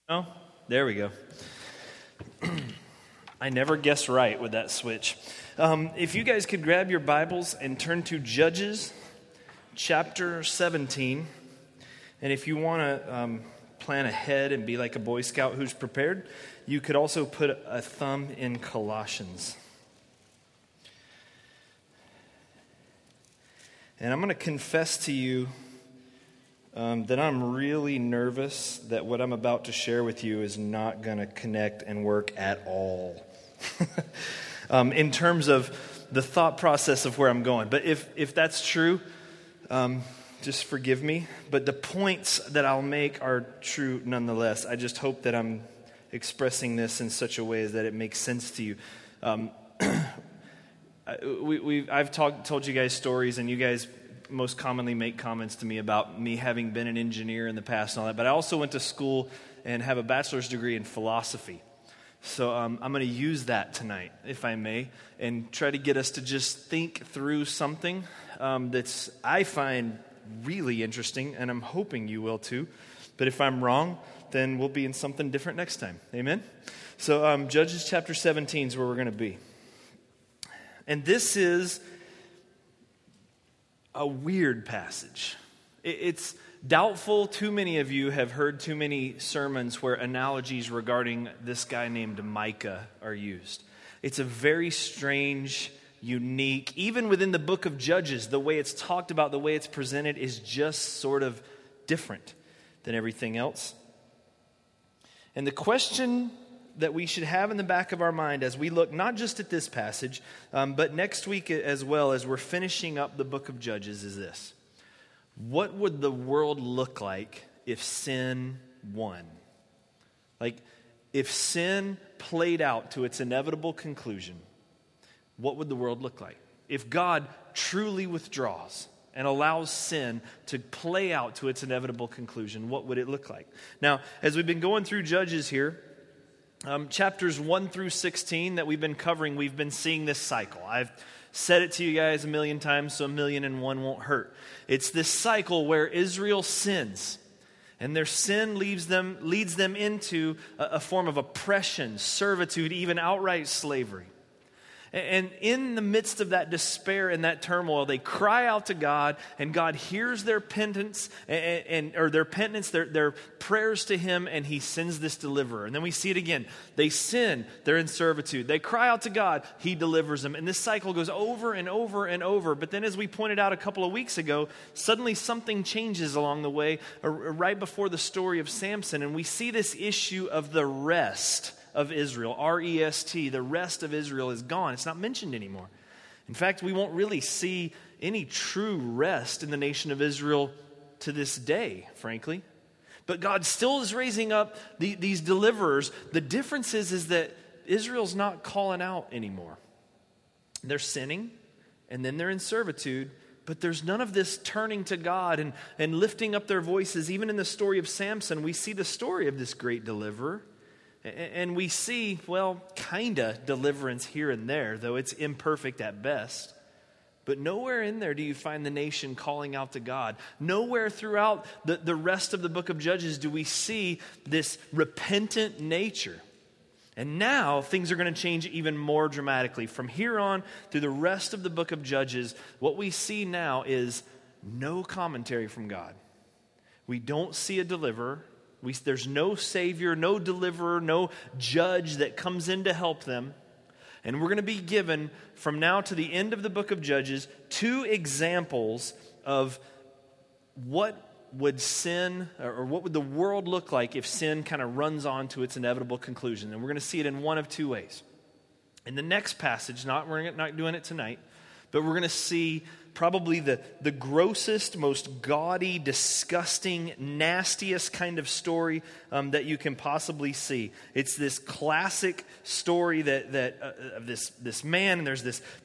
Oh, there we go. I never guess right with that switch. If you guys could grab your Bibles and turn to Judges chapter 17. And if you want to plan ahead and be like a Boy Scout who's prepared, you could also put a thumb in Colossians. And I'm going to confess to you that I'm really nervous that what I'm about to share with you is not going to connect and work at all in terms of the thought process of where I'm going. But if that's true, just forgive me. But the points that I'll make are true nonetheless. I just hope that I'm expressing this in such a way that it makes sense to you. I've told you guys stories, and you guys most commonly make comments to me about me having been an engineer in the past and all that. But I also went to school and have a bachelor's degree in philosophy. So I'm going to use that tonight, if I may, and try to get us to just think through something that's I find really interesting, and I'm hoping you will too. But if I'm wrong, then we'll be in something different next time. Amen? So Judges chapter 17 is where we're going to be. And this is a weird passage. It's doubtful too many of you have heard too many sermons where analogies regarding this guy named Micah are used. It's a very strange, unique, even within the book of Judges, the way it's talked about, the way it's presented is just sort of different than everything else. And the question that we should have in the back of our mind as we look not just at this passage, but next week as well as we're finishing up the book of Judges is this. What would the world look like if sin won? Like, if sin played out to its inevitable conclusion, what would the world look like? If God truly withdraws and allows sin to play out to its inevitable conclusion, what would it look like? Now, as we've been going through Judges here, chapters 1 through 16 that we've been covering, we've been seeing this cycle. I've said it to you guys a million times, so 1,000,001 won't hurt. It's this cycle where Israel sins, and their sin leads them into a form of oppression, servitude, even outright slavery. And in the midst of that despair and that turmoil, they cry out to God, and God hears their repentance, their prayers to Him, and He sends this deliverer. And then we see it again. They sin, they're in servitude. They cry out to God, He delivers them. And this cycle goes over and over and over. But then as we pointed out a couple of weeks ago, suddenly something changes along the way, right before the story of Samson. And we see this issue of the rest of Israel, R-E-S-T, the rest of Israel is gone. It's not mentioned anymore. In fact, we won't really see any true rest in the nation of Israel to this day, frankly. But God still is raising up these deliverers. The difference is that Israel's not calling out anymore. They're sinning, and then they're in servitude, but there's none of this turning to God and lifting up their voices. Even in the story of Samson, we see the story of this great deliverer. And we see, well, kind of deliverance here and there, though it's imperfect at best. But nowhere in there do you find the nation calling out to God. Nowhere throughout the rest of the book of Judges do we see this repentant nature. And now things are going to change even more dramatically. From here on through the rest of the book of Judges, what we see now is no commentary from God. We don't see a deliverer. There's no Savior, no deliverer, no judge that comes in to help them. And we're going to be given, from now to the end of the book of Judges, 2 examples of what would sin, or what would the world look like if sin kind of runs on to its inevitable conclusion. And we're going to see it in one of 2 ways. In the next passage, we're not doing it tonight, but we're going to see probably the grossest, most gaudy, disgusting, nastiest kind of story that you can possibly see. It's this classic story of this man, and there's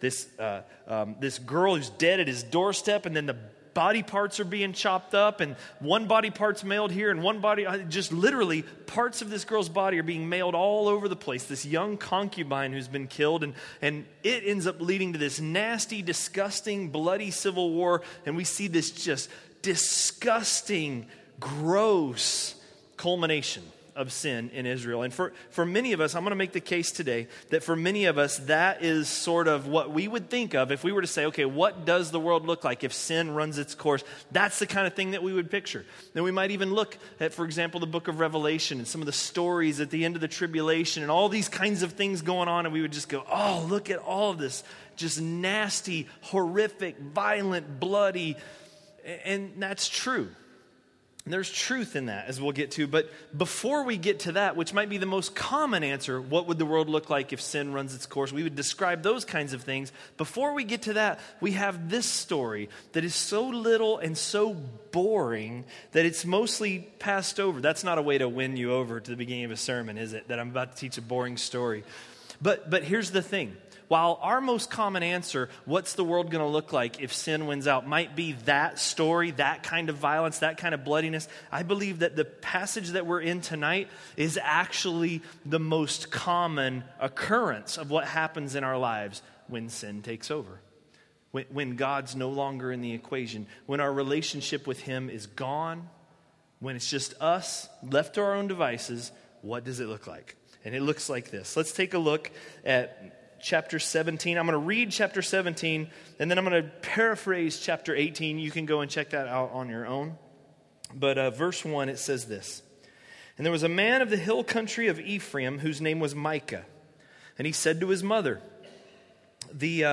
this girl who's dead at his doorstep, and then the body parts are being chopped up, and one body part's mailed here, and one body, just literally parts of this girl's body are being mailed all over the place. This young concubine who's been killed, and it ends up leading to this nasty, disgusting, bloody civil war, and we see this just disgusting, gross culmination of sin in Israel. And for many of us, I'm going to make the case today that for many of us, that is sort of what we would think of if we were to say, okay, what does the world look like if sin runs its course? That's the kind of thing that we would picture. Then we might even look at, for example, the book of Revelation and some of the stories at the end of the tribulation and all these kinds of things going on, and we would just go, oh, look at all of this just nasty, horrific, violent, bloody, and that's true. And there's truth in that, as we'll get to. But before we get to that, which might be the most common answer, what would the world look like if sin runs its course? We would describe those kinds of things. Before we get to that, we have this story that is so little and so boring that it's mostly passed over. That's not a way to win you over to the beginning of a sermon, is it? That I'm about to teach a boring story. But here's the thing. While our most common answer, what's the world going to look like if sin wins out, might be that story, that kind of violence, that kind of bloodiness, I believe that the passage that we're in tonight is actually the most common occurrence of what happens in our lives when sin takes over. When God's no longer in the equation, when our relationship with Him is gone, when it's just us left to our own devices, what does it look like? And it looks like this. Let's take a look at chapter 17. I'm going to read chapter 17, and then I'm going to paraphrase chapter 18. You can go and check that out on your own. But verse 1, it says this. And there was a man of the hill country of Ephraim whose name was Micah. And he said to his mother, the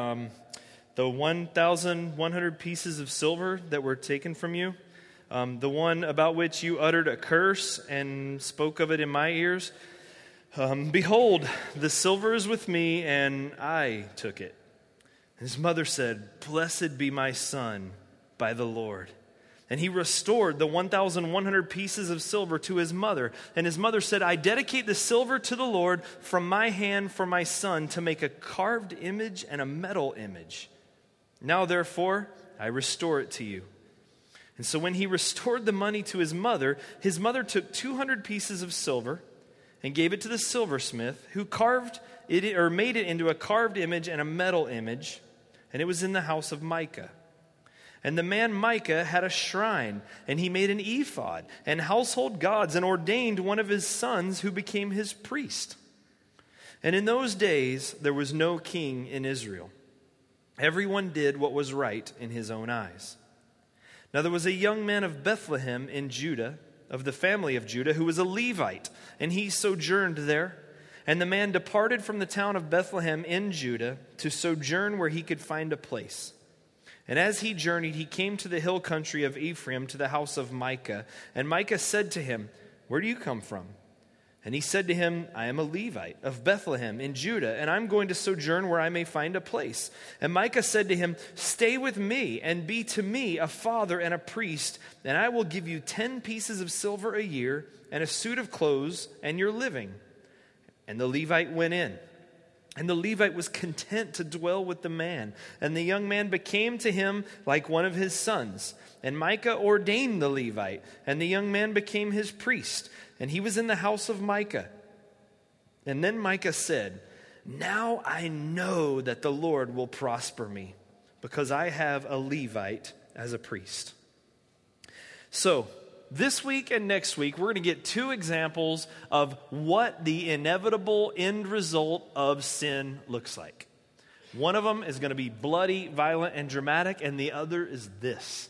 1,100 pieces of silver that were taken from you, the one about which you uttered a curse and spoke of it in my ears, behold, the silver is with me, and I took it. And his mother said, blessed be my son by the Lord. And he restored the 1,100 pieces of silver to his mother. And his mother said, I dedicate the silver to the Lord from my hand for my son to make a carved image and a metal image. Now, therefore, I restore it to you. And so when he restored the money to his mother took 200 pieces of silver and gave it to the silversmith, who carved it or made it into a carved image and a metal image, and it was in the house of Micah. And the man Micah had a shrine, and he made an ephod and household gods, and ordained one of his sons who became his priest. And in those days there was no king in Israel. Everyone did what was right in his own eyes. Now there was a young man of Bethlehem in Judah, of the family of Judah, who was a Levite, and he sojourned there. And the man departed from the town of Bethlehem in Judah to sojourn where he could find a place. And as he journeyed, he came to the hill country of Ephraim, to the house of Micah. And Micah said to him, where do you come from? And he said to him, I am a Levite of Bethlehem in Judah, and I'm going to sojourn where I may find a place. And Micah said to him, stay with me, and be to me a father and a priest, and I will give you 10 pieces of silver a year, and a suit of clothes, and your living. And the Levite went in. And the Levite was content to dwell with the man. And the young man became to him like one of his sons. And Micah ordained the Levite, and the young man became his priest. And he was in the house of Micah. And then Micah said, now I know that the Lord will prosper me, because I have a Levite as a priest. So, this week and next week, we're going to get two examples of what the inevitable end result of sin looks like. One of them is going to be bloody, violent, and dramatic, and the other is this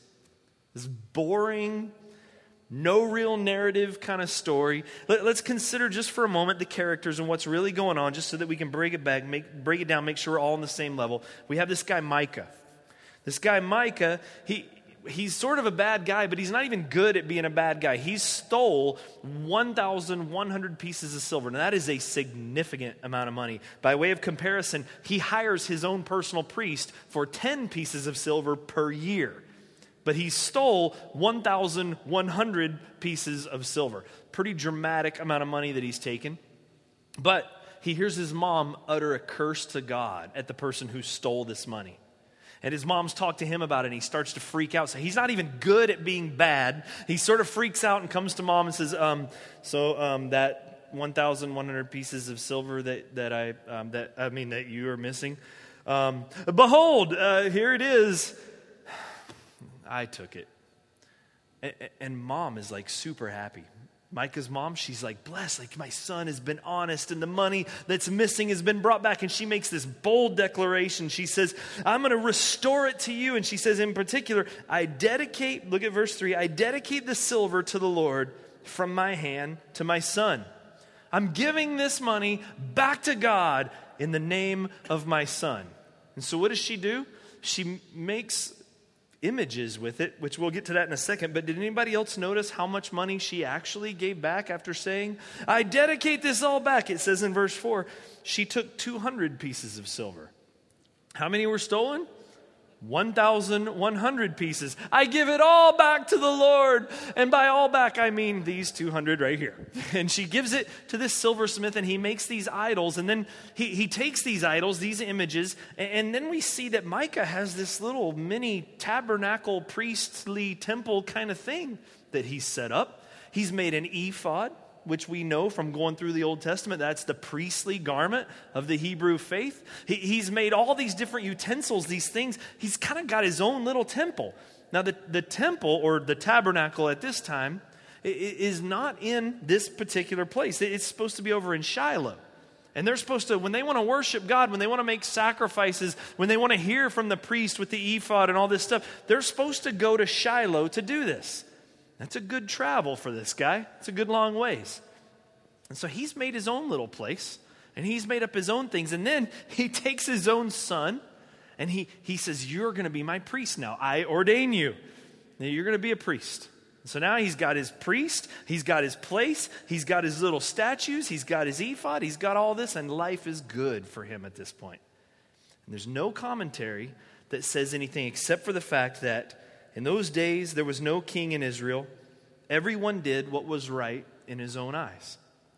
boring, no real narrative kind of story. Let's consider just for a moment the characters and what's really going on, just so that we can break it down, make sure we're all on the same level. We have this guy Micah. This guy Micah, he's sort of a bad guy, but he's not even good at being a bad guy. He stole 1,100 pieces of silver. Now, that is a significant amount of money. By way of comparison, he hires his own personal priest for 10 pieces of silver per year. But he stole 1,100 pieces of silver. Pretty dramatic amount of money that he's taken. But he hears his mom utter a curse to God at the person who stole this money. And his mom's talked to him about it, and he starts to freak out. So he's not even good at being bad. He sort of freaks out and comes to mom and says, that 1,100 pieces of silver that you are missing, behold, here it is. I took it. And mom is like super happy. Micah's mom, she's like, blessed, like my son has been honest and the money that's missing has been brought back. And she makes this bold declaration. She says, I'm going to restore it to you. And she says in particular, look at verse 3, I dedicate the silver to the Lord from my hand to my son. I'm giving this money back to God in the name of my son. And so what does she do? She makes images with it, which we'll get to that in a second. But did anybody else notice how much money she actually gave back after saying, I dedicate this all back? It says in verse 4, she took 200 pieces of silver. How many were stolen? 1,100 pieces. I give it all back to the Lord. And by all back, I mean these 200 right here. And she gives it to this silversmith, and he makes these idols. And then he takes these idols, these images, and then we see that Micah has this little mini tabernacle, priestly temple kind of thing that he's set up. He's made an ephod, which we know from going through the Old Testament, that's the priestly garment of the Hebrew faith. He's made all these different utensils, these things. He's kind of got his own little temple. Now, the temple, or the tabernacle at this time, is not in this particular place. It's supposed to be over in Shiloh. And they're supposed to, when they want to worship God, when they want to make sacrifices, when they want to hear from the priest with the ephod and all this stuff, they're supposed to go to Shiloh to do this. That's a good travel for this guy. It's a good long ways. And so he's made his own little place, and he's made up his own things. And then he takes his own son, and he says, you're going to be my priest now. I ordain you. Now you're going to be a priest. And so now he's got his priest, he's got his place, he's got his little statues, he's got his ephod, he's got all this, and life is good for him at this point. And there's no commentary that says anything except for the fact that in those days, there was no king in Israel. Everyone did what was right in his own eyes.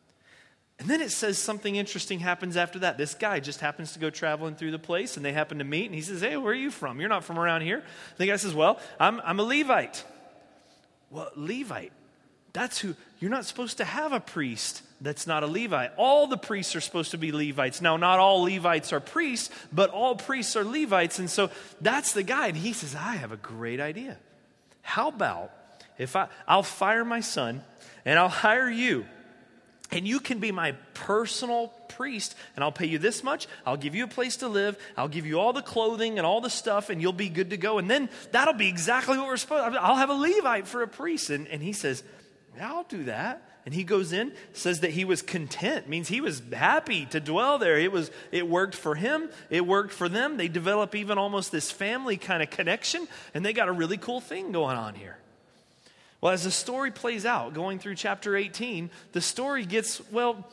And then it says something interesting happens after that. This guy just happens to go traveling through the place, and they happen to meet, and he says, hey, where are you from? You're not from around here. The guy says, well, I'm a Levite. Well, Levite, that's who, you're not supposed to have a priest that's not a Levite. All the priests are supposed to be Levites. Now, not all Levites are priests, but all priests are Levites. And so that's the guy. And he says, I have a great idea. How about if I'll fire my son and I'll hire you, and you can be my personal priest, and I'll pay you this much. I'll give you a place to live. I'll give you all the clothing and all the stuff, and you'll be good to go. And then that'll be exactly what we're supposed to. I'll have a Levite for a priest. And he says, yeah, I'll do that. And he goes in, says that he was content, means he was happy to dwell there. It worked for him. It worked for them. They develop even almost this family kind of connection, and they got a really cool thing going on here. Well, as the story plays out, going through chapter 18, the story gets, well,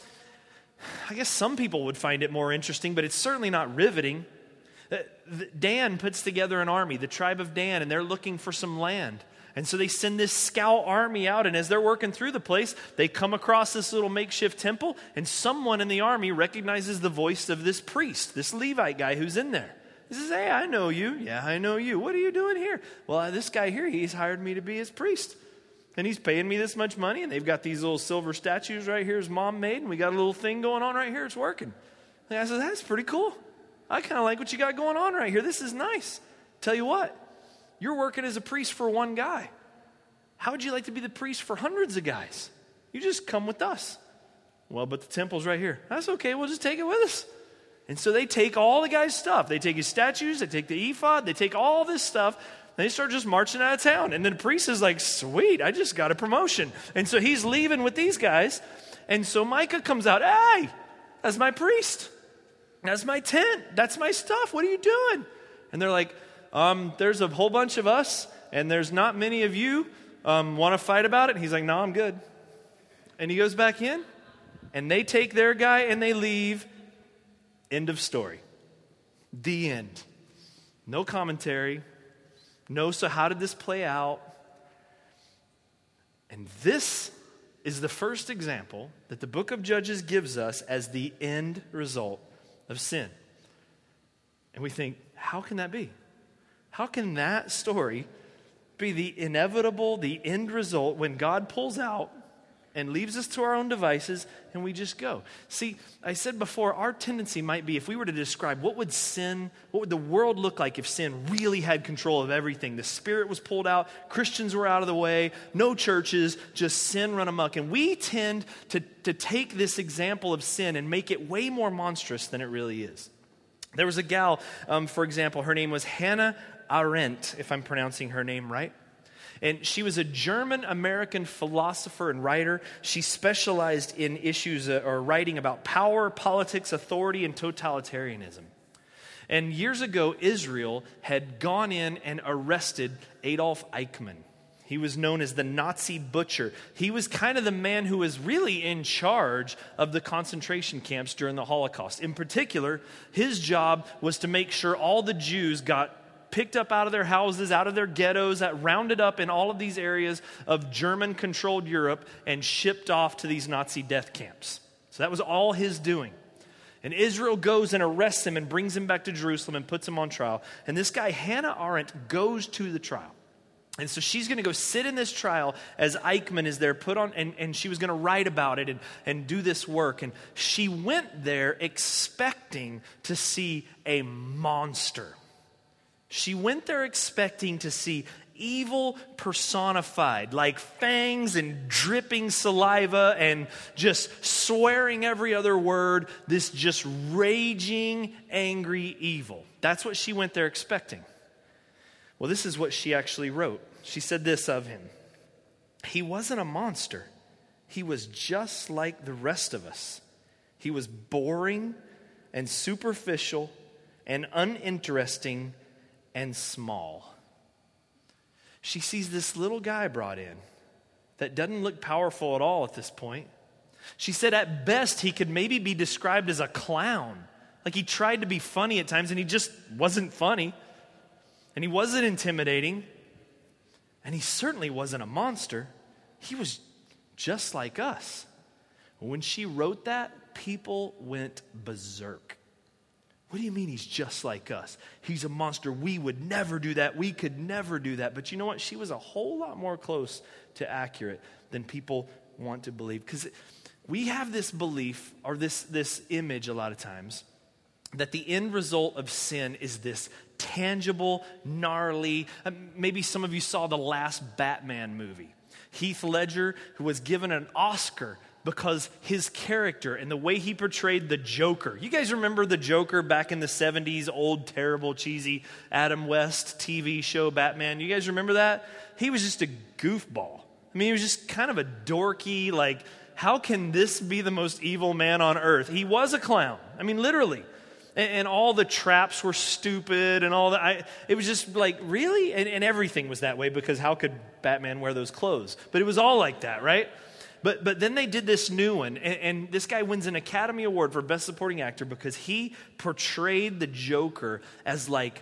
I guess some people would find it more interesting, but it's certainly not riveting. Dan puts together an army, the tribe of Dan, and they're looking for some land. And so they send this scout army out, and as they're working through the place, they come across this little makeshift temple, and someone in the army recognizes the voice of this priest, this Levite guy who's in there. He says, hey, I know you. Yeah, I know you. What are you doing here? Well, this guy here, he's hired me to be his priest. And he's paying me this much money, and they've got these little silver statues right here his mom made, and we got a little thing going on right here. It's working. And I said, that's pretty cool. I kind of like what you got going on right here. This is nice. Tell you what, you're working as a priest for one guy. How would you like to be the priest for hundreds of guys? You just come with us. Well, but the temple's right here. That's okay. We'll just take it with us. And so they take all the guy's stuff. They take his statues. They take the ephod. They take all this stuff. They start just marching out of town. And then the priest is like, sweet, I just got a promotion. And so he's leaving with these guys. And so Micah comes out, hey, that's my priest. That's my tent. That's my stuff. What are you doing? And they're like, there's a whole bunch of us, and there's not many of you want to fight about it. And he's like, no, I'm good. And he goes back in, and they take their guy, and they leave. End of story. The end. No commentary. No, so how did this play out? And this is the first example that the book of Judges gives us as the end result of sin. And we think, how can that be? How can that story be the inevitable, the end result when God pulls out and leaves us to our own devices, and we just go. See, I said before, our tendency might be, if we were to describe what would the world look like if sin really had control of everything? The Spirit was pulled out, Christians were out of the way, no churches, just sin run amok. And we tend to take this example of sin and make it way more monstrous than it really is. There was a gal, for example, her name was Hannah Arendt, if I'm pronouncing her name right. And she was a German-American philosopher and writer. She specialized in issues or writing about power, politics, authority, and totalitarianism. And years ago, Israel had gone in and arrested Adolf Eichmann. He was known as the Nazi butcher. He was kind of the man who was really in charge of the concentration camps during the Holocaust. In particular, his job was to make sure all the Jews got picked up out of their houses, out of their ghettos, rounded up in all of these areas of German-controlled Europe and shipped off to these Nazi death camps. So that was all his doing. And Israel goes and arrests him and brings him back to Jerusalem and puts him on trial. And this guy, Hannah Arendt, goes to the trial. And so she's going to go sit in this trial as Eichmann is there put on, and she was going to write about it and do this work. And she went there expecting to see a monster. She went there expecting to see evil personified, like fangs and dripping saliva and just swearing every other word, this just raging, angry evil. That's what she went there expecting. Well, this is what she actually wrote. She said this of him: "He wasn't a monster. He was just like the rest of us. He was boring and superficial and uninteresting and small." She sees this little guy brought in that doesn't look powerful at all at this point. She said at best he could maybe be described as a clown. Like he tried to be funny at times and he just wasn't funny. And he wasn't intimidating. And he certainly wasn't a monster. He was just like us. When she wrote that, people went berserk. What do you mean he's just like us? He's a monster. We would never do that. We could never do that. But you know what? She was a whole lot more close to accurate than people want to believe. Because we have this belief or this image a lot of times that the end result of sin is this tangible, gnarly. Maybe some of you saw the last Batman movie. Heath Ledger, who was given an Oscar because his character and the way he portrayed the Joker. You guys remember the Joker back in the 70s, old, terrible, cheesy Adam West TV show Batman? You guys remember that? He was just a goofball. I mean, he was just kind of a dorky, like, how can this be the most evil man on earth? He was a clown. I mean, literally. And all the traps were stupid and all that. It was just like, really? And everything was that way because how could Batman wear those clothes? But it was all like that, right? But then they did this new one, and this guy wins an Academy Award for Best Supporting Actor because he portrayed the Joker as like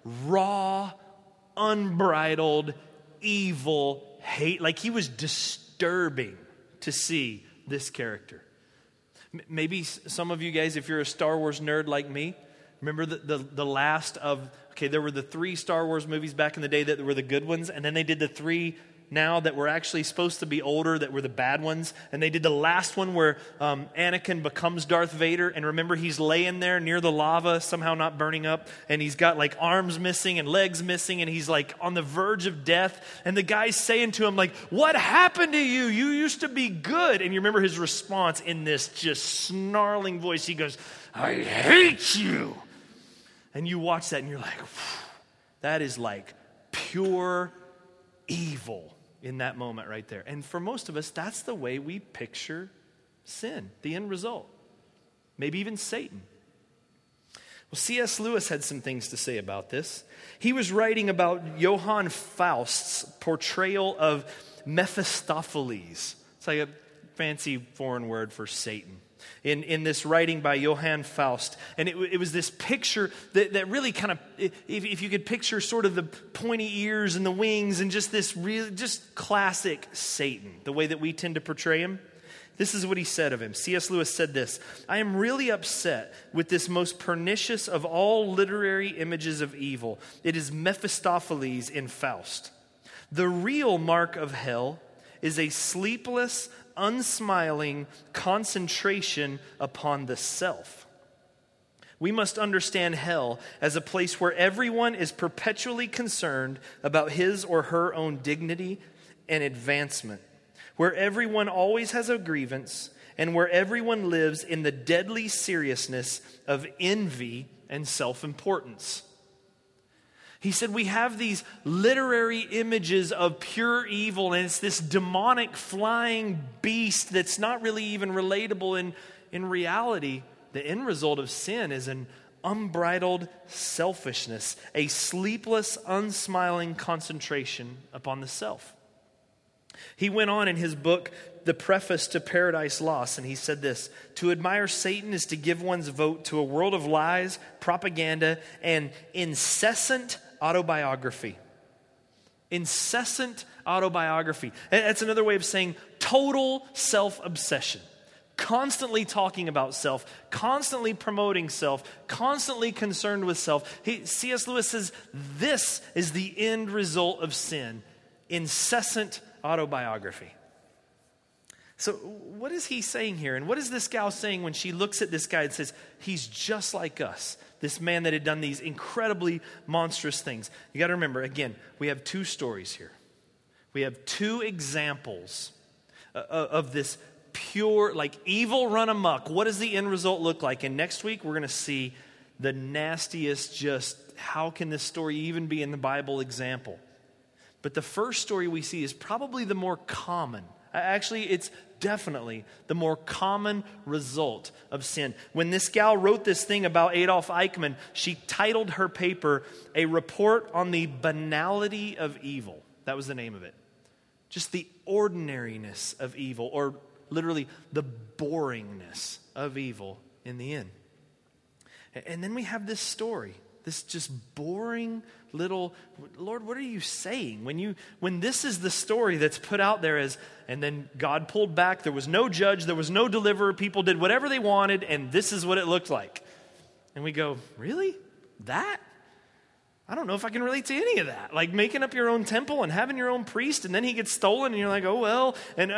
raw, unbridled, evil hate. Like he was disturbing to see this character. Maybe some of you guys, if you're a Star Wars nerd like me, remember the last of, there were the 3 Star Wars movies back in the day that were the good ones, and then they did the 3 now that were actually supposed to be older that were the bad ones, and they did the last one where Anakin becomes Darth Vader, and remember he's laying there near the lava, somehow not burning up, and he's got like arms missing and legs missing, and he's like on the verge of death, and the guy's saying to him like, "What happened to you? You used to be good." And you remember his response in this just snarling voice, he goes, "I hate you." And you watch that and you're like, that is like pure evil in that moment right there. And for most of us, that's the way we picture sin, the end result. Maybe even Satan. Well, C.S. Lewis had some things to say about this. He was writing about Johann Faust's portrayal of Mephistopheles. It's like a fancy foreign word for Satan. In this writing by Johann Faust. And it was this picture that really kind of, if you could picture sort of the pointy ears and the wings and just this really, just classic Satan, the way that we tend to portray him. This is what he said of him. C.S. Lewis said this: "I am really upset with this most pernicious of all literary images of evil. It is Mephistopheles in Faust. The real mark of hell is a sleepless, unsmiling concentration upon the self. We must understand hell as a place where everyone is perpetually concerned about his or her own dignity and advancement, where everyone always has a grievance, and where everyone lives in the deadly seriousness of envy and self-importance. He said we have these literary images of pure evil, and it's this demonic flying beast that's not really even relatable in reality. The end result of sin is an unbridled selfishness, a sleepless, unsmiling concentration upon the self. He went on in his book, The Preface to Paradise Lost, and he said this: to admire Satan is to give one's vote to a world of lies, propaganda, and incessant autobiography. Incessant autobiography. That's another way of saying total self-obsession. Constantly talking about self, constantly promoting self, constantly concerned with self. C.S. Lewis says this is the end result of sin. Incessant autobiography. So what is he saying here? And what is this gal saying when she looks at this guy and says, he's just like us? This man that had done these incredibly monstrous things. You got to remember, again, we have two stories here. We have two examples of this pure, like evil run amok. What does the end result look like? And next week we're going to see the nastiest, just how can this story even be in the Bible example? But the first story we see is probably the more common. Actually, it's definitely the more common result of sin. When this gal wrote this thing about Adolf Eichmann, she titled her paper, A Report on the Banality of Evil. That was the name of it. Just the ordinariness of evil, or literally the boringness of evil in the end. And then we have this story, this just boring little, Lord, what are you saying? When this is the story that's put out there as, and then God pulled back, there was no judge, there was no deliverer, people did whatever they wanted, and this is what it looked like. And we go, really? That? I don't know if I can relate to any of that. Like making up your own temple and having your own priest, and then he gets stolen, and you're like, oh well. And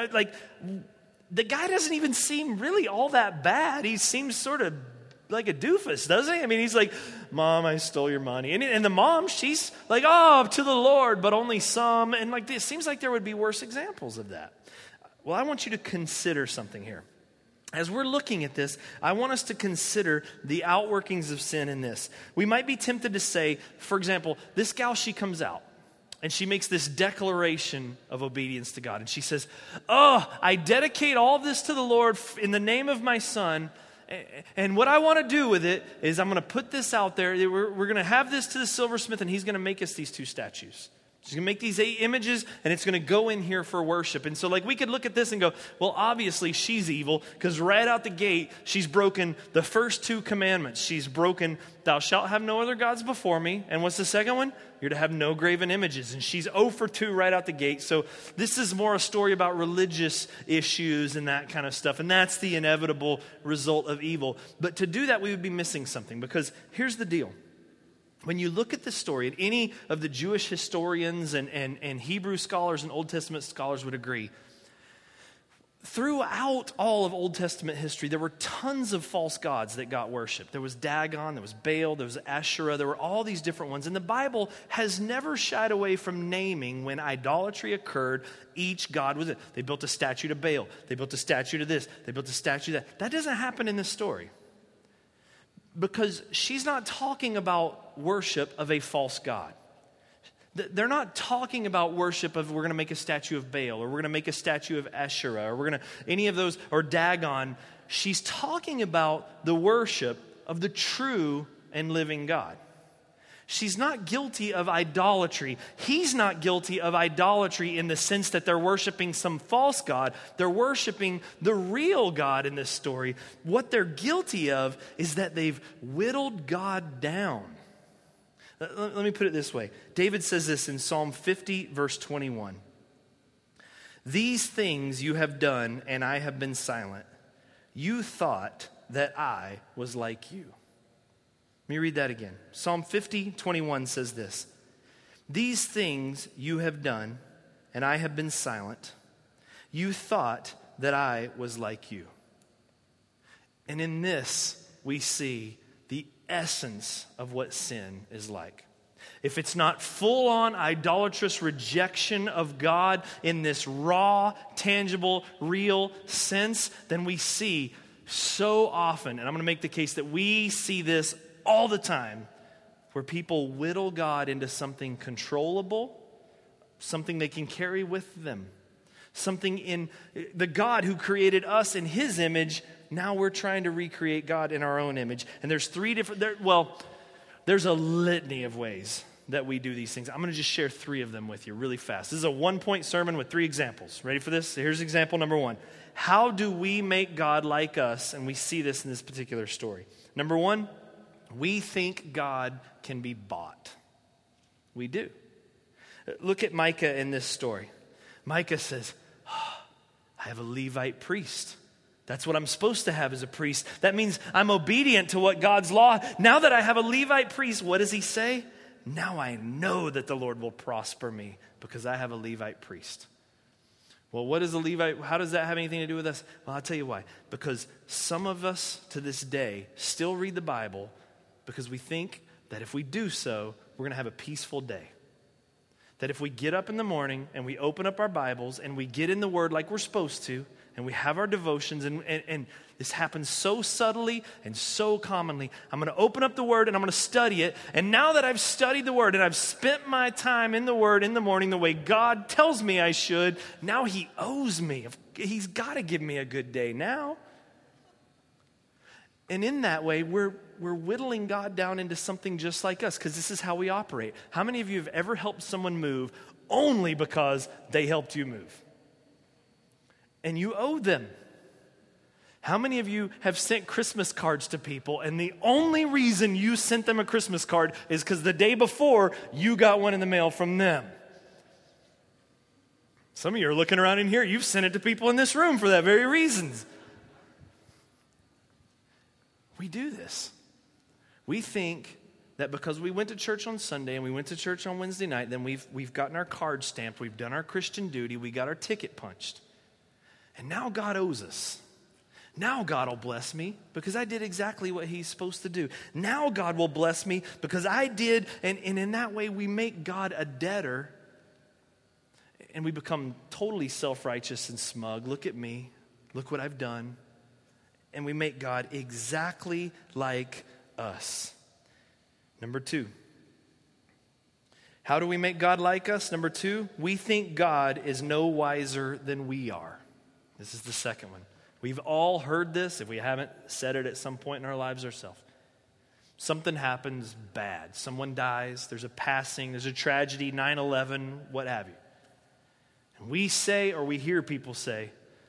the guy doesn't even seem really all that bad. He seems sort of like a doofus, doesn't he? I mean, he's like, Mom, I stole your money. And the mom, she's like, oh, to the Lord, but only some. And like, it seems like there would be worse examples of that. Well, I want you to consider something here. As we're looking at this, I want us to consider the outworkings of sin in this. We might be tempted to say, for example, this gal, she comes out and she makes this declaration of obedience to God. And she says, oh, I dedicate all of this to the Lord in the name of my son. And what I want to do with it is I'm going to put this out there. We're going to have this to the silversmith, and he's going to make us these two statues. She's going to make these 8 images, and it's going to go in here for worship. And so like we could look at this and go, well, obviously she's evil, because right out the gate, she's broken the first 2 commandments. She's broken, thou shalt have no other gods before me. And what's the second one? You're to have no graven images. And she's 0 for 2 right out the gate. So this is more a story about religious issues and that kind of stuff. And that's the inevitable result of evil. But to do that, we would be missing something, because here's the deal. When you look at this story, and any of the Jewish historians and Hebrew scholars and Old Testament scholars would agree, throughout all of Old Testament history, there were tons of false gods that got worshiped. There was Dagon, there was Baal, there was Asherah, there were all these different ones. And the Bible has never shied away from naming when idolatry occurred, each god was it. They built a statue to Baal, they built a statue to this, they built a statue to that. That doesn't happen in this story. Because she's not talking about worship of a false god. They're not talking about worship of we're going to make a statue of Baal, or we're going to make a statue of Asherah, or we're going to, any of those, or Dagon. She's talking about the worship of the true and living God. She's not guilty of idolatry. He's not guilty of idolatry in the sense that they're worshiping some false god. They're worshiping the real God in this story. What they're guilty of is that they've whittled God down. Let me put it this way. David says this in Psalm 50, verse 21. These things you have done, and I have been silent. You thought that I was like you. Let me read that again. Psalm 50, 21 says this. These things you have done, and I have been silent. You thought that I was like you. And in this, we see the essence of what sin is like. If it's not full-on idolatrous rejection of God in this raw, tangible, real sense, then we see so often, and I'm going to make the case that we see this all the time, where people whittle God into something controllable, something they can carry with them, something in the God who created us in His image. Now we're trying to recreate God in our own image. And there's there's a litany of ways that we do these things. I'm going to just share 3 of them with you really fast. This is a 1-point sermon with 3 examples. Ready for this? Here's example number 1. How do we make God like us? And we see this in this particular story. Number 1, we think God can be bought. We do. Look at Micah in this story. Micah says, I have a Levite priest. That's what I'm supposed to have as a priest. That means I'm obedient to what God's law. Now that I have a Levite priest, what does he say? Now I know that the Lord will prosper me because I have a Levite priest. Well, what is a Levite? How does that have anything to do with us? Well, I'll tell you why. Because some of us to this day still read the Bible because we think that if we do so, we're going to have a peaceful day. That if we get up in the morning and we open up our Bibles and we get in the Word like we're supposed to, and we have our devotions, and this happens so subtly and so commonly. I'm going to open up the Word and I'm going to study it. And now that I've studied the Word and I've spent my time in the Word in the morning the way God tells me I should, now He owes me. He's got to give me a good day now. And in that way, we're whittling God down into something just like us, because this is how we operate. How many of you have ever helped someone move only because they helped you move? And you owe them. How many of you have sent Christmas cards to people and the only reason you sent them a Christmas card is because the day before you got one in the mail from them? Some of you are looking around in here, you've sent it to people in this room for that very reasons. We do this. We think that because we went to church on Sunday and we went to church on Wednesday night, then we've gotten our card stamped, we've done our Christian duty, we got our ticket punched. And now God owes us. Now God will bless me because I did exactly what He's supposed to do. Now God will bless me because I did, and in that way we make God a debtor and we become totally self-righteous and smug. Look at me. Look what I've done. And we make God exactly like us. Number 2. How do we make God like us? Number 2, we think God is no wiser than we are. This is the second one. We've all heard this if we haven't said it at some point in our lives ourselves. Something happens bad. Someone dies. There's a passing. There's a tragedy, 9/11, what have you. And we say, or we hear people say,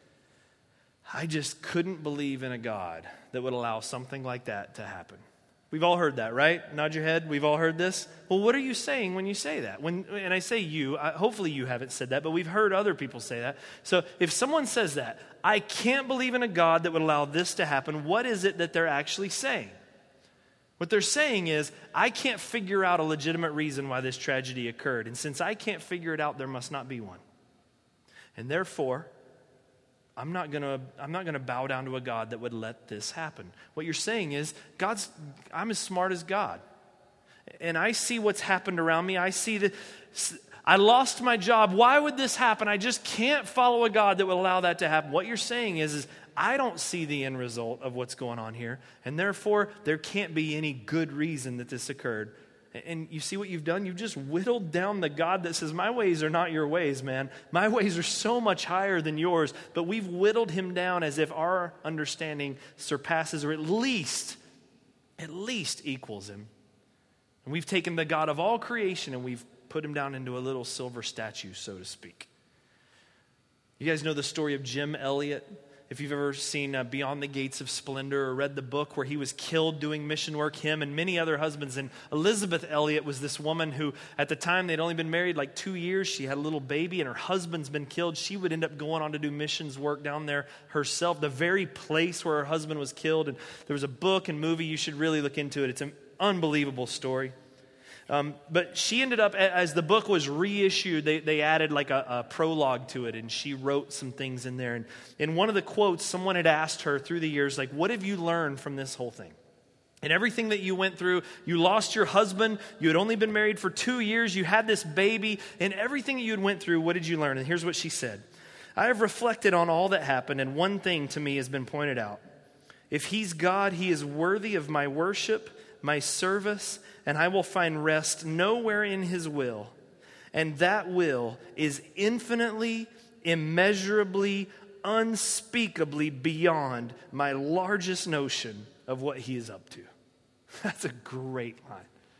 I just couldn't believe in a God that would allow something like that to happen. We've all heard that, right? Nod your head. We've all heard this. Well, what are you saying when you say that? And I say you, hopefully you haven't said that, but we've heard other people say that. So if someone says that, I can't believe in a God that would allow this to happen, what is it that they're actually saying? What they're saying is, I can't figure out a legitimate reason why this tragedy occurred. And since I can't figure it out, there must not be one. And therefore, I'm not gonna bow down to a God that would let this happen. What you're saying is, I'm as smart as God. And I see what's happened around me. I lost my job. Why would this happen? I just can't follow a God that would allow that to happen. What you're saying is I don't see the end result of what's going on here. And therefore, there can't be any good reason that this occurred. And you see what you've done? You've just whittled down the God that says, my ways are not your ways, man. My ways are so much higher than yours. But we've whittled Him down as if our understanding surpasses or at least equals Him. And we've taken the God of all creation and we've put Him down into a little silver statue, so to speak. You guys know the story of Jim Elliot? If you've ever seen Beyond the Gates of Splendor or read the book where he was killed doing mission work, him and many other husbands. And Elizabeth Elliot was this woman who, at the time, they'd only been married like 2 years. She had a little baby and her husband's been killed. She would end up going on to do missions work down there herself, the very place where her husband was killed. And there was a book and movie. You should really look into it. It's an unbelievable story. But she ended up, as the book was reissued, they added like a prologue to it, and she wrote some things in there. And in one of the quotes, someone had asked her through the years, like, what have you learned from this whole thing? And everything that you went through, you lost your husband, you had only been married for 2 years, you had this baby, and everything that you had went through, what did you learn? And here's what she said. I have reflected on all that happened, and one thing to me has been pointed out. If he's God, he is worthy of my worship, my service, and I will find rest nowhere in his will. And that will is infinitely, immeasurably, unspeakably beyond my largest notion of what he is up to. That's a great line.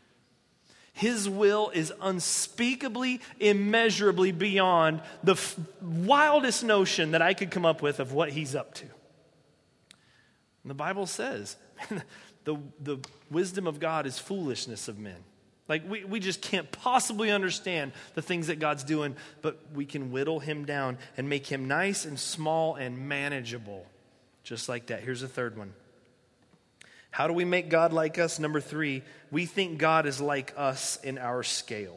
His will is unspeakably, immeasurably beyond the wildest notion that I could come up with of what he's up to. And the Bible says the wisdom of God is foolishness of men. Like we just can't possibly understand the things that God's doing, but we can whittle him down and make him nice and small and manageable. Just like that. Here's a third one. How do we make God like us? Number 3, we think God is like us in our scale.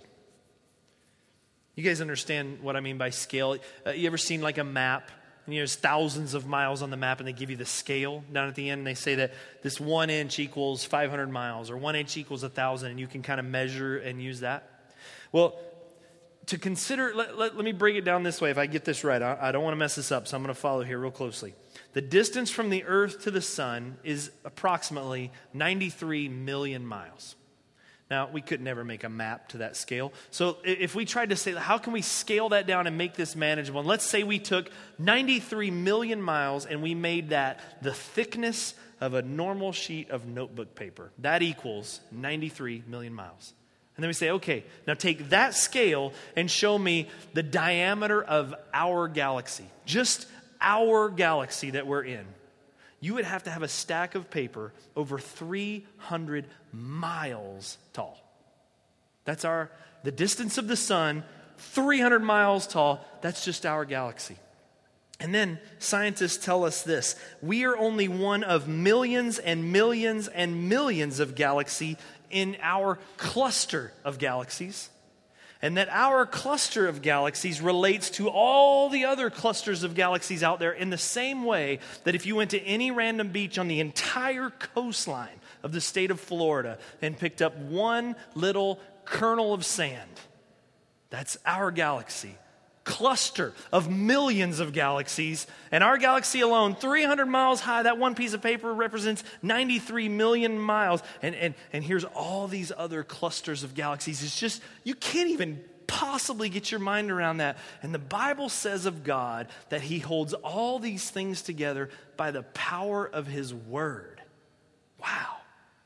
You guys understand what I mean by scale? You ever seen like a map? And there's thousands of miles on the map, and they give you the scale down at the end, and they say that this 1 inch equals 500 miles, or 1 inch equals 1,000, and you can kind of measure and use that. Well, to consider, let me break it down this way if I get this right. I don't want to mess this up, so I'm going to follow here real closely. The distance from the earth to the sun is approximately 93 million miles. Now, we could never make a map to that scale. So if we tried to say, how can we scale that down and make this manageable? And let's say we took 93 million miles and we made that the thickness of a normal sheet of notebook paper. That equals 93 million miles. And then we say, okay, now take that scale and show me the diameter of our galaxy. Just our galaxy that we're in. You would have to have a stack of paper over 300 miles tall. That's the distance of the sun, 300 miles tall. That's just our galaxy. And then scientists tell us this. We are only one of millions and millions and millions of galaxies in our cluster of galaxies. And that our cluster of galaxies relates to all the other clusters of galaxies out there in the same way that if you went to any random beach on the entire coastline of the state of Florida and picked up one little kernel of sand, that's our galaxy. Cluster of millions of galaxies, and our galaxy alone, 300 miles high, that one piece of paper represents 93 million miles. And here's all these other clusters of galaxies. It's just, you can't even possibly get your mind around that. And the Bible says of God that he holds all these things together by the power of his word. Wow.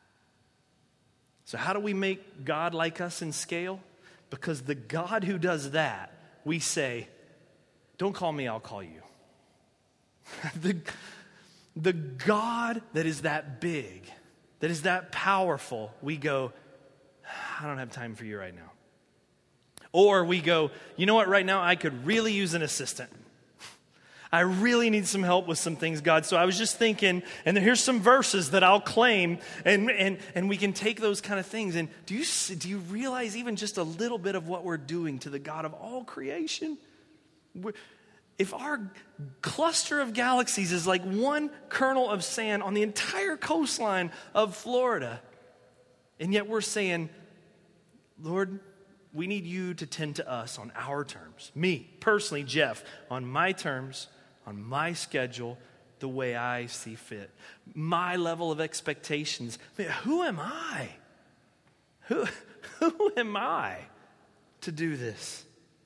So how do we make God like us in scale? Because the God who does that, we say, don't call me, I'll call you. the God that is that big, that is that powerful, we go, I don't have time for you right now. Or we go, you know what, right now I could really use an assistant. I really need some help with some things, God. So I was just thinking, and here's some verses that I'll claim, and we can take those kind of things. And do you realize even just a little bit of what we're doing to the God of all creation? If our cluster of galaxies is like one kernel of sand on the entire coastline of Florida, and yet we're saying, Lord, we need you to tend to us on our terms. Me, personally, Jeff, on my terms, on my schedule, the way I see fit. My level of expectations. Man, who am I? Who am I to do this?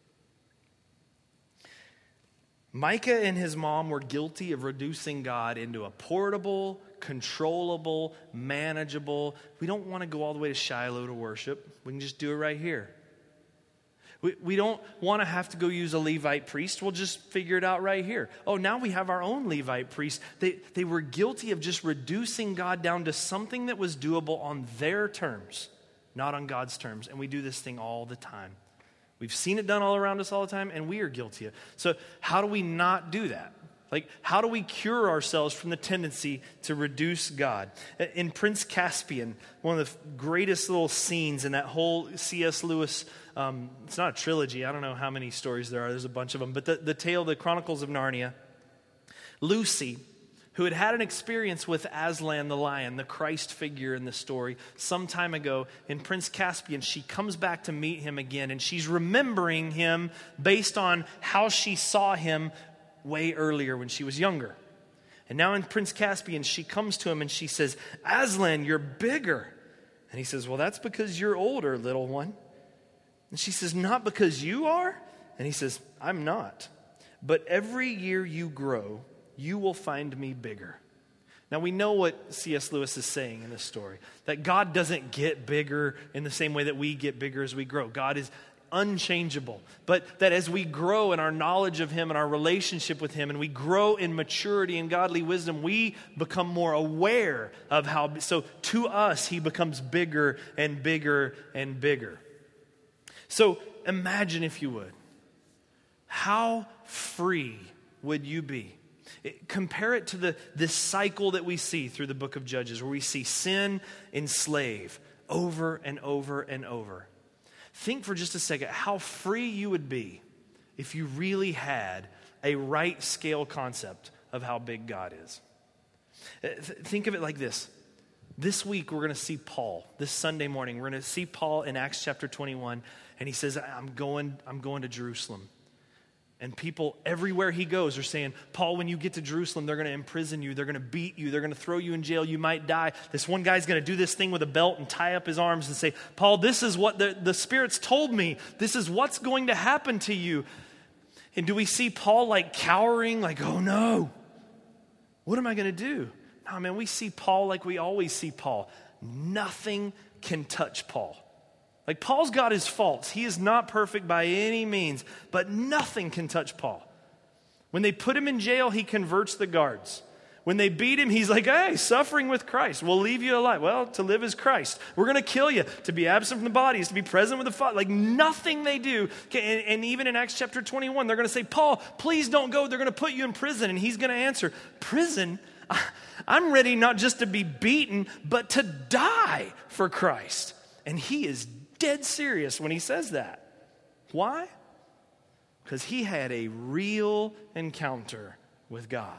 Micah and his mom were guilty of reducing God into a portable, controllable, manageable. We don't want to go all the way to Shiloh to worship. We can just do it right here. We don't want to have to go use a Levite priest. We'll just figure it out right here. Oh, now we have our own Levite priest. They were guilty of just reducing God down to something that was doable on their terms, not on God's terms. And we do this thing all the time. We've seen it done all around us all the time, and we are guilty of it. So how do we not do that? Like, how do we cure ourselves from the tendency to reduce God? In Prince Caspian, one of the greatest little scenes in that whole C.S. Lewis, it's not a trilogy, I don't know how many stories there are, there's a bunch of them, but the tale, the Chronicles of Narnia, Lucy, who had had an experience with Aslan the lion, the Christ figure in the story, some time ago, in Prince Caspian, she comes back to meet him again, and she's remembering him based on how she saw him way earlier when she was younger. And now in Prince Caspian, she comes to him and she says, Aslan, you're bigger. And he says, well, that's because you're older, little one. And she says, not because you are? And he says, I'm not. But every year you grow, you will find me bigger. Now we know what C.S. Lewis is saying in this story, that God doesn't get bigger in the same way that we get bigger as we grow. God is unchangeable, but that as we grow in our knowledge of Him and our relationship with Him, and we grow in maturity and godly wisdom, we become more aware of how, so to us, He becomes bigger and bigger and bigger. So imagine, if you would, how free would you be? Compare it to this cycle that we see through the book of Judges, where we see sin enslave over and over and over. Think for just a second how free you would be if you really had a right scale concept of how big God is. Think of it like this. This week we're going to see Paul. This Sunday morning we're going to see Paul in Acts chapter 21, and he says, I'm going to Jerusalem. And people everywhere he goes are saying, Paul, when you get to Jerusalem, they're going to imprison you. They're going to beat you. They're going to throw you in jail. You might die. This one guy's going to do this thing with a belt and tie up his arms and say, Paul, this is what the Spirit's told me. This is what's going to happen to you. And do we see Paul like cowering, like, oh no, what am I going to do? No, man, we see Paul like we always see Paul. Nothing can touch Paul. Like, Paul's got his faults. He is not perfect by any means, but nothing can touch Paul. When they put him in jail, he converts the guards. When they beat him, he's like, hey, suffering with Christ. We'll leave you alive. Well, to live is Christ. We're going to kill you. To be absent from the body is to be present with the Father. Like, nothing they do. And even in Acts chapter 21, they're going to say, Paul, please don't go. They're going to put you in prison. And he's going to answer, prison? I'm ready not just to be beaten, but to die for Christ. And he is dead serious when he says that. Why? Because he had a real encounter with God.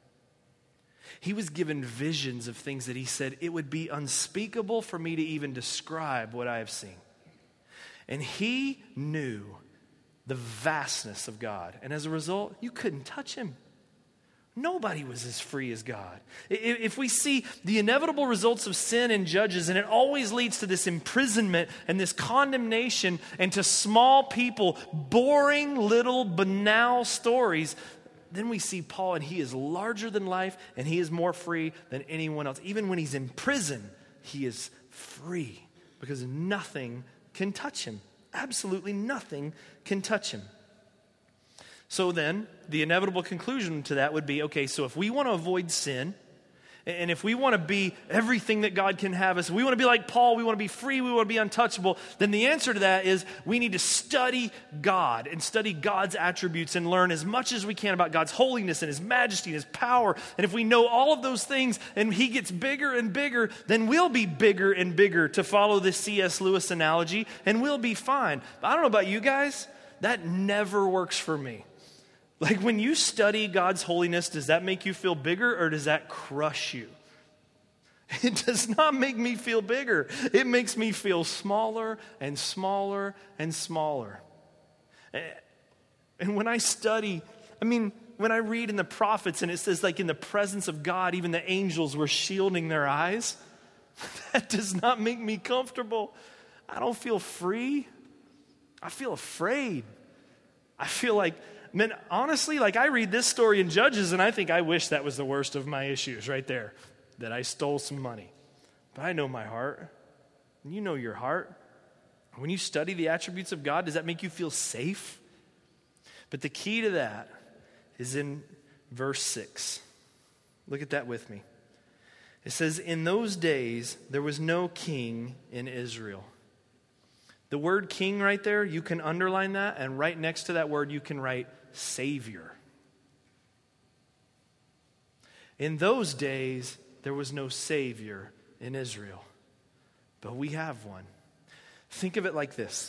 He was given visions of things that he said, it would be unspeakable for me to even describe what I have seen. And he knew the vastness of God. And as a result, you couldn't touch him. Nobody was as free as God. If we see the inevitable results of sin in Judges, and it always leads to this imprisonment and this condemnation and to small people, boring little banal stories, then we see Paul, and he is larger than life, and he is more free than anyone else. Even when he's in prison, he is free because nothing can touch him. Absolutely nothing can touch him. So then, the inevitable conclusion to that would be, okay, so if we want to avoid sin, and if we want to be everything that God can have us, we want to be like Paul, we want to be free, we want to be untouchable, then the answer to that is we need to study God and study God's attributes and learn as much as we can about God's holiness and His majesty and His power. And if we know all of those things and He gets bigger and bigger, then we'll be bigger and bigger, to follow this C.S. Lewis analogy, and we'll be fine. But I don't know about you guys, that never works for me. Like, when you study God's holiness, does that make you feel bigger, or does that crush you? It does not make me feel bigger. It makes me feel smaller and smaller and smaller. And when I study, when I read in the prophets and it says, like, in the presence of God, even the angels were shielding their eyes, that does not make me comfortable. I don't feel free. I feel afraid. I feel like, man, honestly, like, I read this story in Judges and I think I wish that was the worst of my issues right there, that I stole some money. But I know my heart, and you know your heart. When you study the attributes of God, does that make you feel safe? But the key to that is in verse 6. Look at that with me. It says, in those days there was no king in Israel. The word king right there, you can underline that, and right next to that word you can write Savior. In those days, there was no Savior in Israel, but we have one. Think of it like this.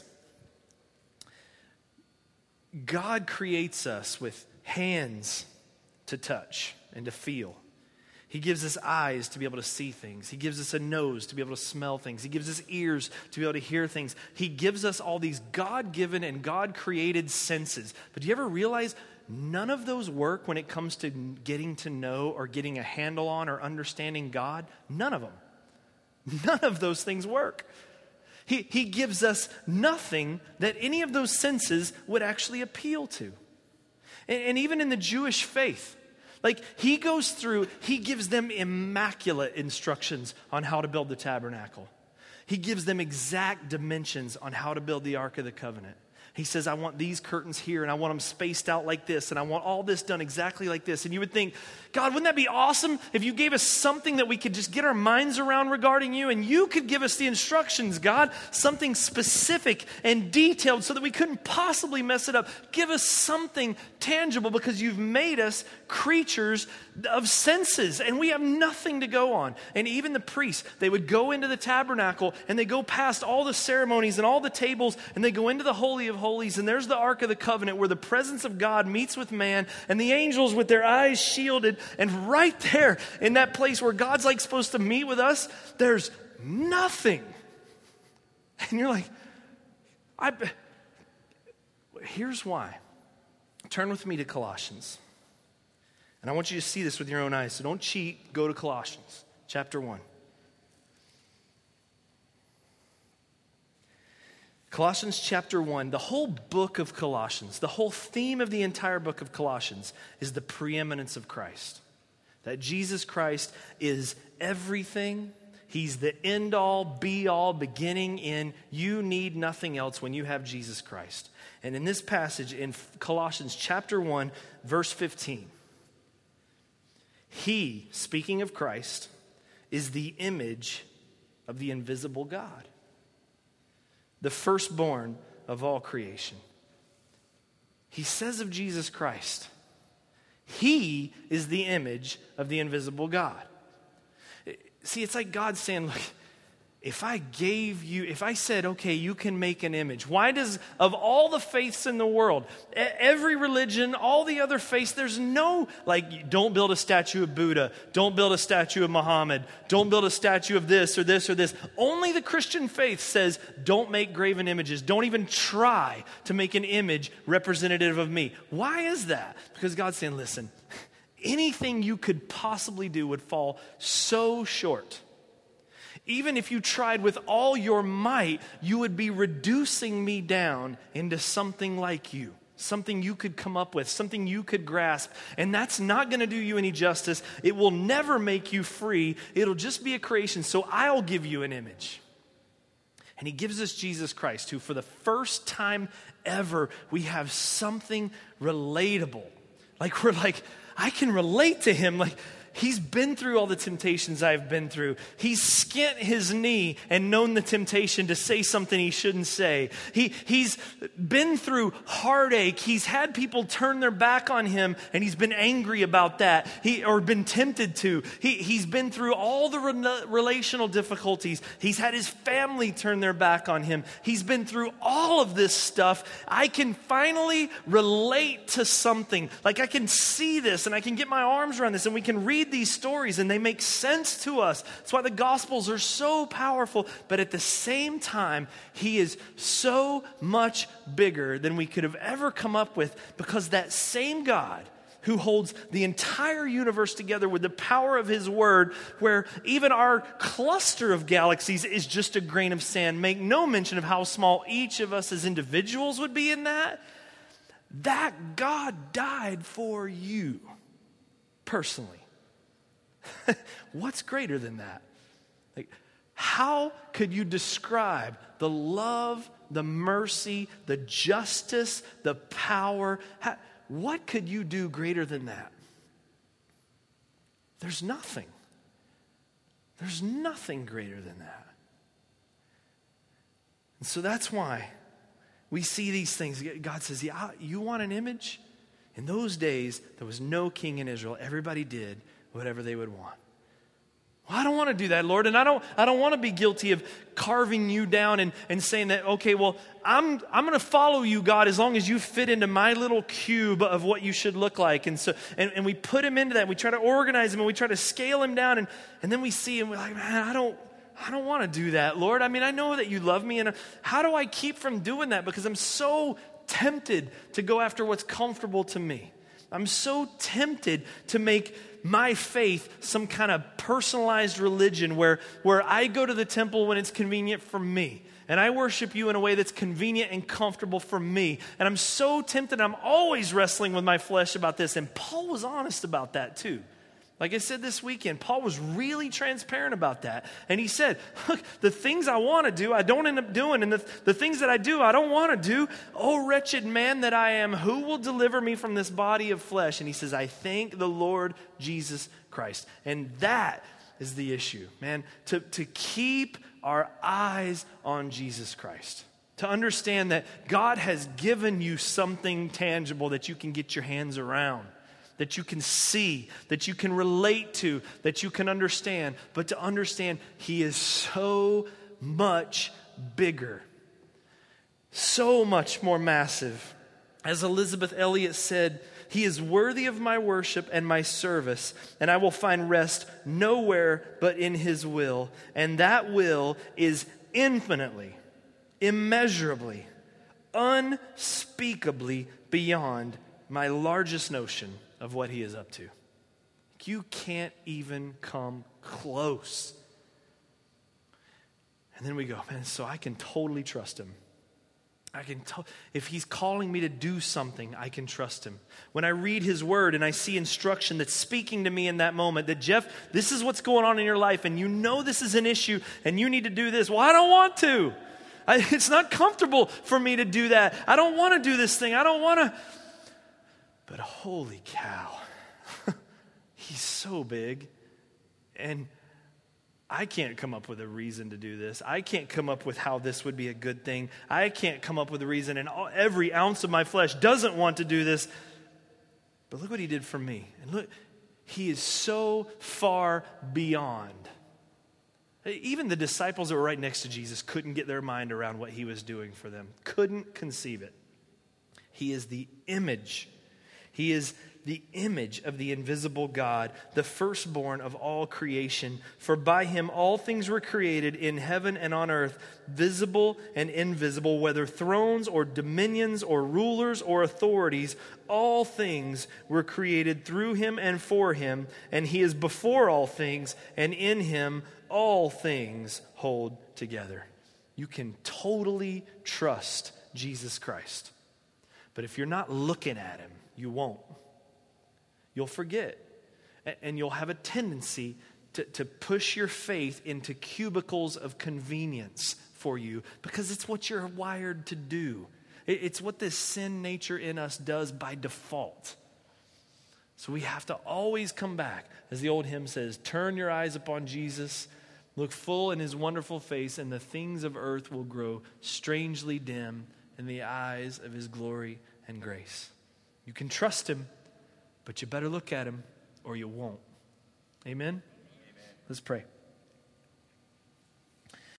God creates us with hands to touch and to feel. He gives us eyes to be able to see things. He gives us a nose to be able to smell things. He gives us ears to be able to hear things. He gives us all these God-given and God-created senses. But do you ever realize none of those work when it comes to getting to know or getting a handle on or understanding God? None of them. None of those things work. He gives us nothing that any of those senses would actually appeal to. And even in the Jewish faith, like he goes through, he gives them immaculate instructions on how to build the tabernacle. He gives them exact dimensions on how to build the Ark of the Covenant. He says, I want these curtains here, and I want them spaced out like this, and I want all this done exactly like this. And you would think, God, wouldn't that be awesome if you gave us something that we could just get our minds around regarding you, and you could give us the instructions, God, something specific and detailed so that we couldn't possibly mess it up. Give us something tangible because you've made us creatures of senses, and we have nothing to go on. And even the priests, they would go into the tabernacle, and they go past all the ceremonies and all the tables, and they go into the Holy of Holies, and there's the Ark of the Covenant where the presence of God meets with man, and the angels with their eyes shielded, and right there in that place where God's like supposed to meet with us, there's nothing. And you're like, here's why. Turn with me to Colossians. And I want you to see this with your own eyes, so don't cheat. Go to Colossians chapter 1. Colossians chapter 1, the whole book of Colossians, the whole theme of the entire book of Colossians is the preeminence of Christ. That Jesus Christ is everything. He's the end all, be all, beginning in. You need nothing else when you have Jesus Christ. And in this passage in Colossians chapter 1, verse 15, he, speaking of Christ, is the image of the invisible God, the firstborn of all creation. He says of Jesus Christ, he is the image of the invisible God. See, it's like God saying, look, if I said, okay, you can make an image, why does, of all the faiths in the world, every religion, all the other faiths, there's no, like, don't build a statue of Buddha, don't build a statue of Muhammad, don't build a statue of this or this or this. Only the Christian faith says, don't make graven images. Don't even try to make an image representative of me. Why is that? Because God's saying, listen, anything you could possibly do would fall so short. Even if you tried with all your might, you would be reducing me down into something like you, something you could come up with, something you could grasp. And that's not going to do you any justice. It will never make you free. It'll just be a creation. So I'll give you an image. And he gives us Jesus Christ, who for the first time ever, we have something relatable. Like we're like, I can relate to him. Like, he's been through all the temptations I've been through. He's skint his knee and known the temptation to say something he shouldn't say. He's been through heartache. He's had people turn their back on him, and he's been angry about that. Or been tempted to. He's been through all the relational difficulties. He's had his family turn their back on him. He's been through all of this stuff. I can finally relate to something. Like I can see this, and I can get my arms around this, and we can read these stories and they make sense to us. That's why the Gospels are so powerful. But at the same time, he is so much bigger than we could have ever come up with, because that same God who holds the entire universe together with the power of his word, where even our cluster of galaxies is just a grain of sand, make no mention of how small each of us as individuals would be in that. That God died for you personally. What's greater than that? Like, how could you describe the love, the mercy, the justice, the power? What could you do greater than that? There's nothing. There's nothing greater than that. And so that's why we see these things. God says, yeah, you want an image? In those days, there was no king in Israel. Everybody did whatever they would want. Well, I don't want to do that, Lord, and I don't want to be guilty of carving you down and saying that, okay, well, I'm going to follow you, God, as long as you fit into my little cube of what you should look like. And so, and we put him into that, and we try to organize him, and we try to scale him down, and then we see him, we're like, man, I don't want to do that, Lord. I mean, I know that you love me, and how do I keep from doing that? Because I'm so tempted to go after what's comfortable to me. I'm so tempted to make my faith some kind of personalized religion where I go to the temple when it's convenient for me. And I worship you in a way that's convenient and comfortable for me. And I'm so tempted. I'm always wrestling with my flesh about this. And Paul was honest about that too. Like I said this weekend, Paul was really transparent about that. And he said, look, the things I want to do, I don't end up doing. And the things that I do, I don't want to do. Oh, wretched man that I am, who will deliver me from this body of flesh? And he says, I thank the Lord Jesus Christ. And that is the issue, man, to keep our eyes on Jesus Christ. To understand that God has given you something tangible that you can get your hands around, that you can see, that you can relate to, that you can understand. But to understand he is so much bigger, so much more massive. As Elizabeth Elliot said, he is worthy of my worship and my service, and I will find rest nowhere but in his will. And that will is infinitely, immeasurably, unspeakably beyond my largest notion of what he is up to. You can't even come close. And then we go, man, so I can totally trust him. If he's calling me to do something, I can trust him. When I read his word and I see instruction that's speaking to me in that moment, that Jeff, this is what's going on in your life, and you know this is an issue, and you need to do this. Well, I don't want to. It's not comfortable for me to do that. I don't want to do this thing. I don't want to. But holy cow, he's so big, and I can't come up with a reason to do this. I can't come up with how this would be a good thing. I can't come up with a reason, and every ounce of my flesh doesn't want to do this. But look what he did for me. And look, he is so far beyond. Even the disciples that were right next to Jesus couldn't get their mind around what he was doing for them. Couldn't conceive it. He is the image. He is the image of the invisible God, the firstborn of all creation. For by him all things were created in heaven and on earth, visible and invisible, whether thrones or dominions or rulers or authorities. All things were created through him and for him, and he is before all things, and in him all things hold together. You can totally trust Jesus Christ. But if you're not looking at him, you won't. You'll forget. And you'll have a tendency to push your faith into cubicles of convenience for you because it's what you're wired to do. It's what this sin nature in us does by default. So we have to always come back. As the old hymn says, turn your eyes upon Jesus, look full in his wonderful face, and the things of earth will grow strangely dim in the eyes of his glory and grace. You can trust him, but you better look at him or you won't. Amen? Let's pray.